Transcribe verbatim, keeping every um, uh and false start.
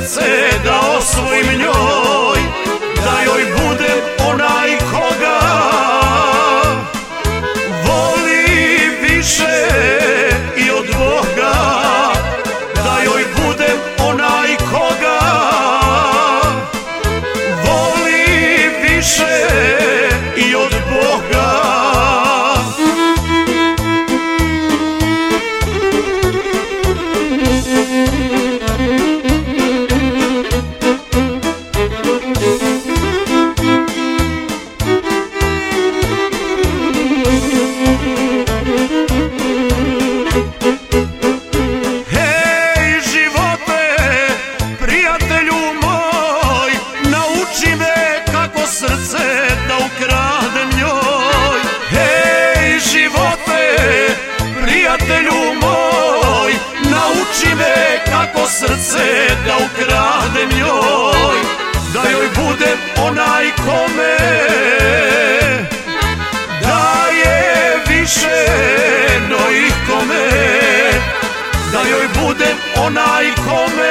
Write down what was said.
srce da osvojim njoj, da joj budem onaj koga voli više i od Boga, da joj budem onaj koga voli više i od Boga. Srce da ukradem njoj, da joj budem onaj kome daje više no ikome, da joj budem onaj kome